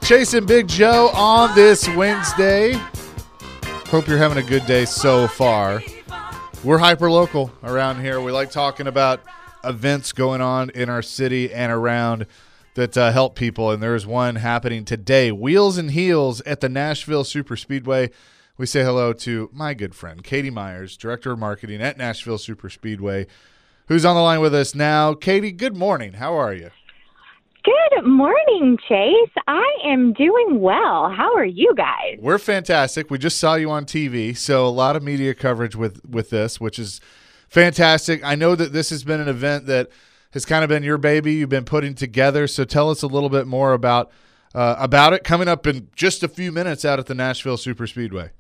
Chase and Big Joe on this Wednesday. Hope you're having a good day so far. We're hyper-local around here. We like talking about events going on in our city and around that help people, and there's one happening today. Wheels and Heels at the Nashville Superspeedway. We say hello to my good friend, Katie Myers, Director of Marketing at Nashville Superspeedway, who's on the line with us now. Katie, good morning. How are you? Good morning, Chase. I am doing well. How are you guys? We're fantastic. We just saw you on TV, so a lot of media coverage with this, which is fantastic. I know that this has been an event that has kind of been your baby you've been putting together, so tell us a little bit more about it coming up in just a few minutes out at the Nashville Superspeedway.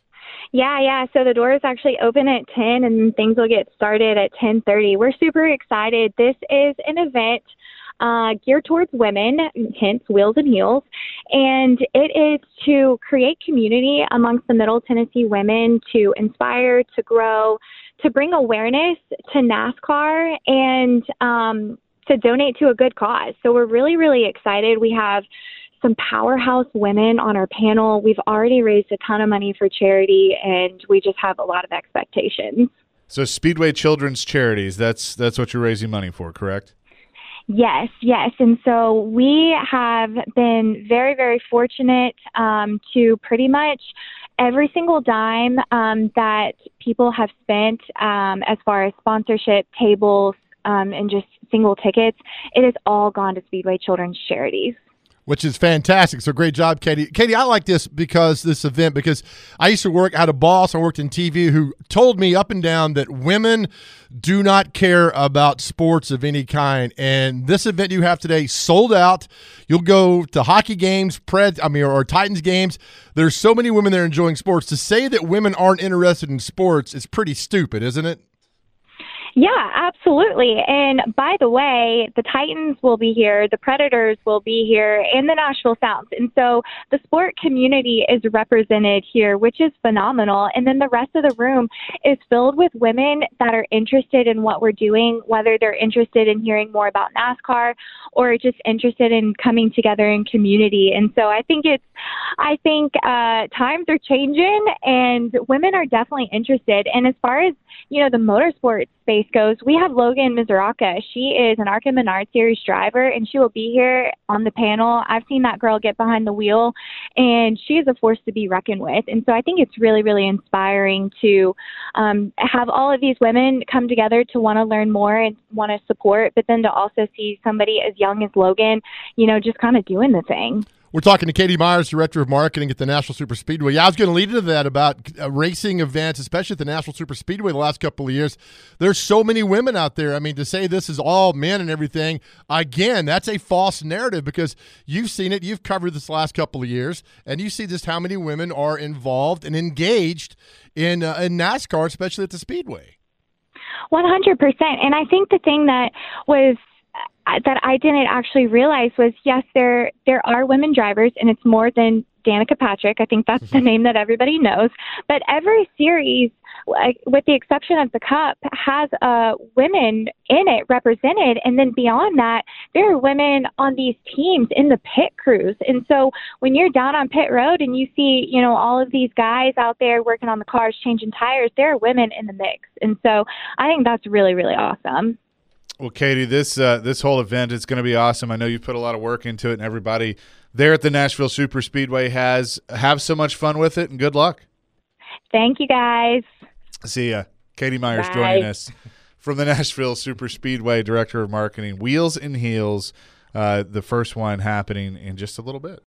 Yeah. So the doors actually open at 10, and things will get started at 10:30. We're super excited. This is an event geared towards women, hence Wheels and Heels, and it is to create community amongst the Middle Tennessee women, to inspire, to grow, to bring awareness to NASCAR, and to donate to a good cause. So we're really, really excited. We have some powerhouse women on our panel. We've already raised a ton of money for charity, and we just have a lot of expectations. So Speedway Children's Charities, that's what you're raising money for, correct? Yes. And so we have been very, very fortunate to pretty much every single dime that people have spent as far as sponsorship, tables, and just single tickets, it has all gone to Speedway Children's Charities. Which is fantastic. So great job, Katie. Katie, I like this event because I used to I had a boss, I worked in TV, who told me up and down that women do not care about sports of any kind. And this event you have today sold out. You'll go to hockey games, or Titans games. There's so many women there enjoying sports. To say that women aren't interested in sports is pretty stupid, isn't it? Yeah, absolutely. And by the way, the Titans will be here, the Predators will be here, and the Nashville Sounds. And so the sport community is represented here, which is phenomenal. And then the rest of the room is filled with women that are interested in what we're doing, whether they're interested in hearing more about NASCAR or just interested in coming together in community. And so I think times are changing, and women are definitely interested. And as far as, the motorsports space goes, we have Logan Mizuraka. She is an ARCA Menard Series driver, and she will be here on the panel. I've seen that girl get behind the wheel, and she is a force to be reckoned with. And so I think it's really, really inspiring to have all of these women come together to want to learn more and want to support, but then to also see somebody as young as Logan, just kind of doing the thing. We're talking to Katie Myers, Director of Marketing at the Nashville Superspeedway. Yeah, I was going to lead into that about racing events, especially at the Nashville Superspeedway the last couple of years. There's so many women out there. I mean, to say this is all men and everything, again, that's a false narrative because you've seen it. You've covered this last couple of years, and you see just how many women are involved and engaged in NASCAR, especially at the Speedway. 100%. And I think the thing that I didn't actually realize was, yes, there are women drivers, and it's more than Danica Patrick. I think that's the name that everybody knows. But every series, with the exception of the Cup, has women in it represented. And then beyond that, there are women on these teams in the pit crews. And so when you're down on pit road and you see, all of these guys out there working on the cars, changing tires, there are women in the mix. And so I think that's really, really awesome. Well, Katie, this whole event is going to be awesome. I know you put a lot of work into it, and everybody there at the Nashville Superspeedway have so much fun with it, and good luck. Thank you, guys. See ya. Katie Myers Bye. joining us from the Nashville Superspeedway, Director of Marketing. Wheels and Heels, the first one happening in just a little bit.